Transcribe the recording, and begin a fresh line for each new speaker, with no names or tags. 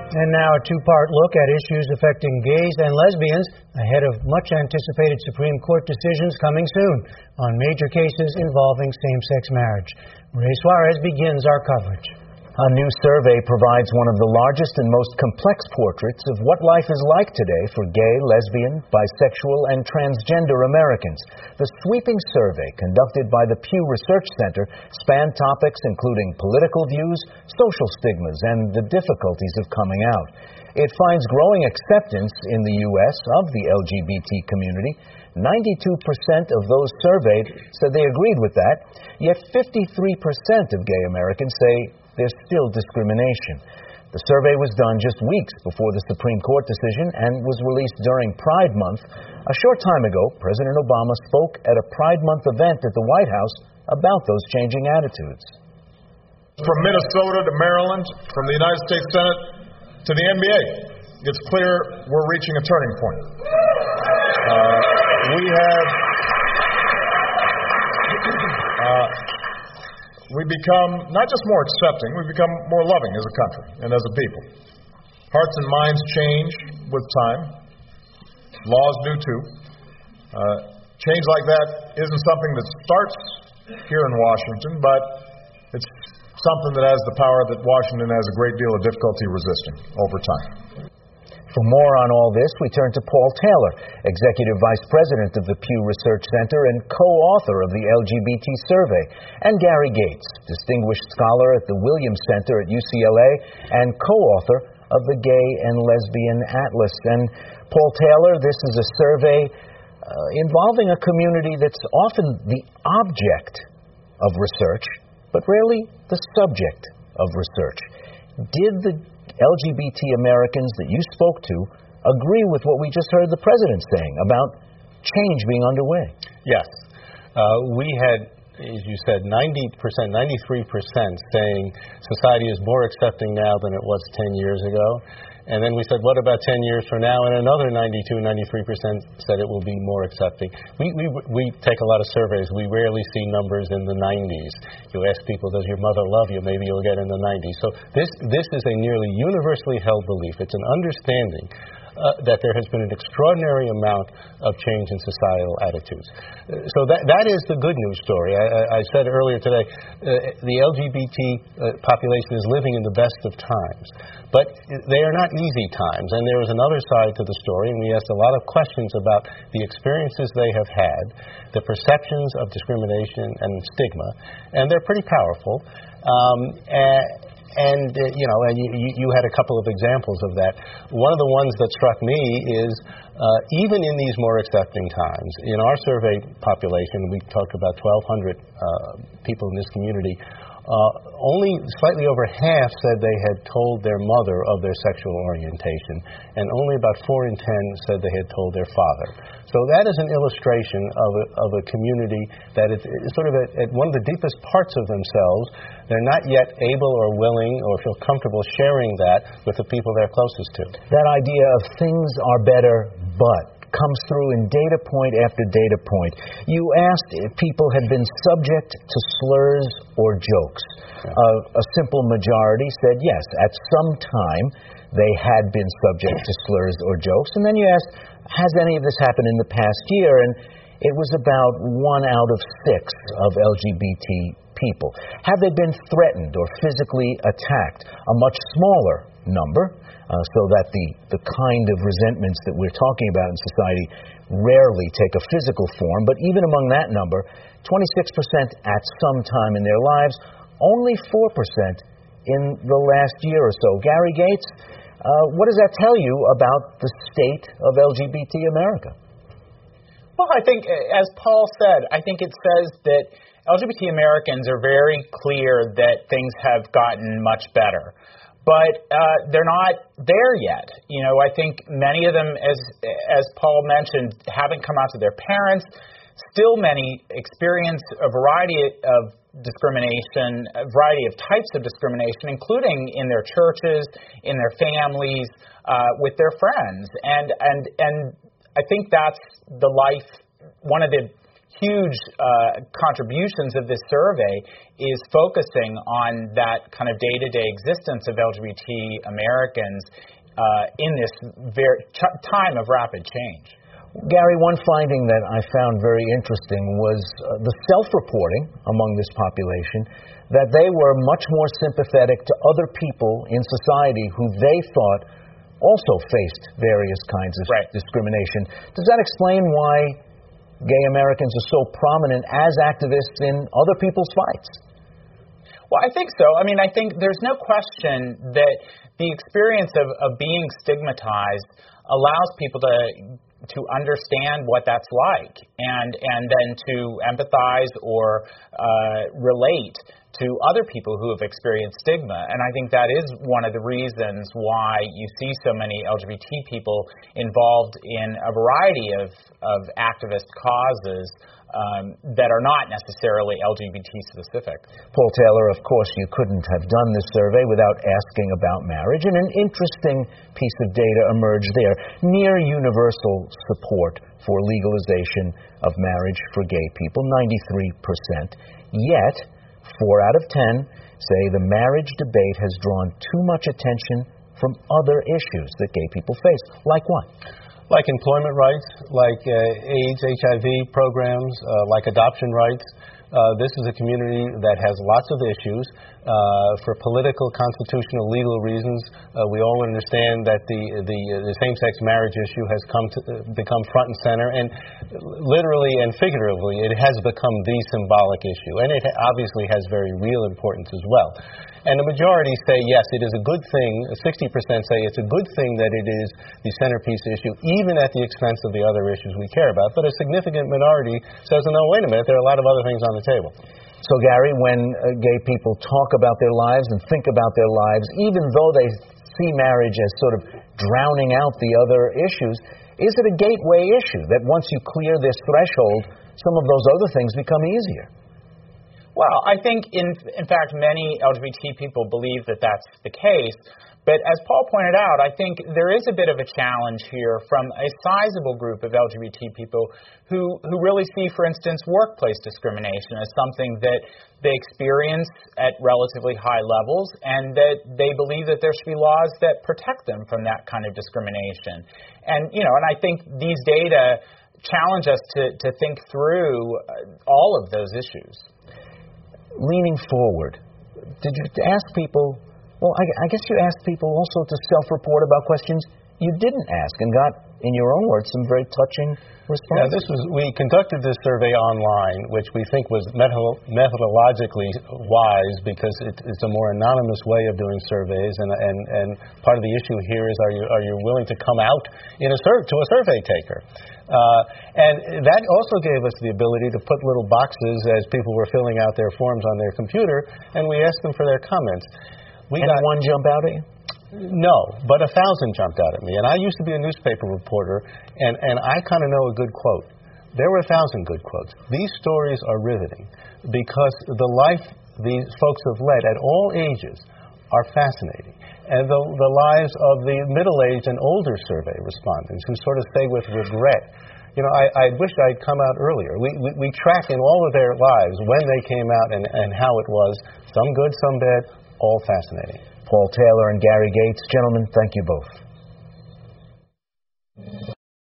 And now a two-part look at issues affecting gays and lesbians ahead of much-anticipated Supreme Court decisions coming soon on major cases involving same-sex marriage. Ray Suarez begins our coverage.
A new survey provides one of the largest and most complex portraits of what life is like today for gay, lesbian, bisexual, and transgender Americans. The sweeping survey, conducted by the Pew Research Center, spanned topics including political views, social stigmas, and the difficulties of coming out. It finds growing acceptance in the U.S. of the LGBT community. 92% of those surveyed said they agreed with that, yet 53% of gay Americans say there's still discrimination. The survey was done just weeks before the Supreme Court decision and was released during Pride Month. A short time ago, President Obama spoke at a Pride Month event at the White House about those changing attitudes.
From Minnesota to Maryland, from the United States Senate to the NBA, it's clear we're reaching a turning point. We become not just more accepting, we become more loving as a country and as a people. Hearts and minds change with time. Laws do too. Change like that isn't something that starts here in Washington, but it's something that has the power that Washington has a great deal of difficulty resisting over time.
For more on all this, we turn to Paul Taylor, Executive Vice President of the Pew Research Center and co-author of the LGBT survey, and Gary Gates, Distinguished Scholar at the Williams Center at UCLA and co-author of the Gay and Lesbian Atlas. And Paul Taylor, this is a survey involving a community that's often the object of research, but rarely the subject of research. Did the LGBT Americans that you spoke to agree with what we just heard the president saying about change being underway?
Yes. We had, as you said, 90%, 93% saying society is more accepting now than it was 10 years ago. And then we said, what about 10 years from now? And another 92, 93% said it will be more accepting. We take a lot of surveys. We rarely see numbers in the 90s. You ask people, does your mother love you? Maybe you'll get in the 90s. So this is a nearly universally held belief. It's an understanding that there has been an extraordinary amount of change in societal attitudes. So that is the good news story. I said earlier today, the LGBT population is living in the best of times. But they are not easy times, and there is another side to the story, and we asked a lot of questions about the experiences they have had, the perceptions of discrimination and stigma, and they're pretty powerful. You had a couple of examples of that. One of the ones that struck me is even in these more accepting times, in our survey population, we talked about 1,200 people in this community, only slightly over half said they had told their mother of their sexual orientation, and only about 4 in 10 said they had told their father. So that is an illustration of a community that is sort of at one of the deepest parts of themselves. They're not yet able or willing or feel comfortable sharing that with the people they're closest to.
That idea of things are better, but comes through in data point after data point. You asked if people had been subject to slurs or jokes. Yeah. A simple majority said yes, at some time they had been subject to slurs or jokes. And then you asked, has any of this happened in the past year? And it was about 1 out of 6 of LGBT people. Have they been threatened or physically attacked? A much smaller number. So that the kind of resentments that we're talking about in society rarely take a physical form. But even among that number, 26% at some time in their lives, only 4% in the last year or so. Gary Gates, what does that tell you about the state of LGBT America?
Well, I think, as Paul said, I think it says that LGBT Americans are very clear that things have gotten much better. But they're not there yet. You know, I think many of them, as Paul mentioned, haven't come out to their parents. Still many experience a variety of discrimination, a variety of types of discrimination, including in their churches, in their families, with their friends. And I think that's the life, one of the huge contributions of this survey is focusing on that kind of day-to-day existence of LGBT Americans in this time of rapid change.
Gary, one finding that I found very interesting was the self-reporting among this population that they were much more sympathetic to other people in society who they thought also faced various kinds of discrimination. Does that explain why gay Americans are so prominent as activists in other people's fights?
Well, I think so. I mean, I think there's no question that the experience of being stigmatized allows people to understand what that's like and then to empathize or relate to other people who have experienced stigma. And I think that is one of the reasons why you see so many LGBT people involved in a variety of activist causes that are not necessarily LGBT specific.
Paul Taylor, of course, you couldn't have done this survey without asking about marriage, and an interesting piece of data emerged there. Near universal support for legalization of marriage for gay people, 93%. Yet, 4 out of 10 say the marriage debate has drawn too much attention from other issues that gay people face. Like what?
Like employment rights, like AIDS, HIV programs, like adoption rights. This is a community that has lots of issues. For political, constitutional, legal reasons, we all understand that the same-sex marriage issue has become front and center, and literally and figuratively, it has become the symbolic issue, and it obviously has very real importance as well. And the majority say, yes, it is a good thing. 60% say it's a good thing that it is the centerpiece issue, even at the expense of the other issues we care about. But a significant minority says, no, wait a minute, there are a lot of other things on the table.
So, Gary, when gay people talk about their lives and think about their lives, even though they see marriage as sort of drowning out the other issues, is it a gateway issue that once you clear this threshold, some of those other things become easier?
Well, I think, in fact, many LGBT people believe that that's the case. But as Paul pointed out, I think there is a bit of a challenge here from a sizable group of LGBT people who really see, for instance, workplace discrimination as something that they experience at relatively high levels, and that they believe that there should be laws that protect them from that kind of discrimination. And, and I think these data challenge us to think through all of those issues.
Leaning forward, did you ask people, well, I guess you asked people also to self-report about questions you didn't ask and got, in your own words, some very touching responses?
Yeah, we conducted this survey online, which we think was methodologically wise because it's a more anonymous way of doing surveys, and part of the issue here is are you willing to come out to a survey taker? And that also gave us the ability to put little boxes as people were filling out their forms on their computer, and we asked them for their comments.
One jump out at you?
No, but 1,000 jumped out at me. And I used to be a newspaper reporter, and I kind of know a good quote. There were 1,000 good quotes. These stories are riveting because the life these folks have led at all ages are fascinating. And the lives of the middle-aged and older survey respondents who sort of say with regret, I wish I'd come out earlier. We track in all of their lives when they came out and how it was, some good, some bad, all fascinating.
Paul Taylor and Gary Gates, gentlemen, thank you both.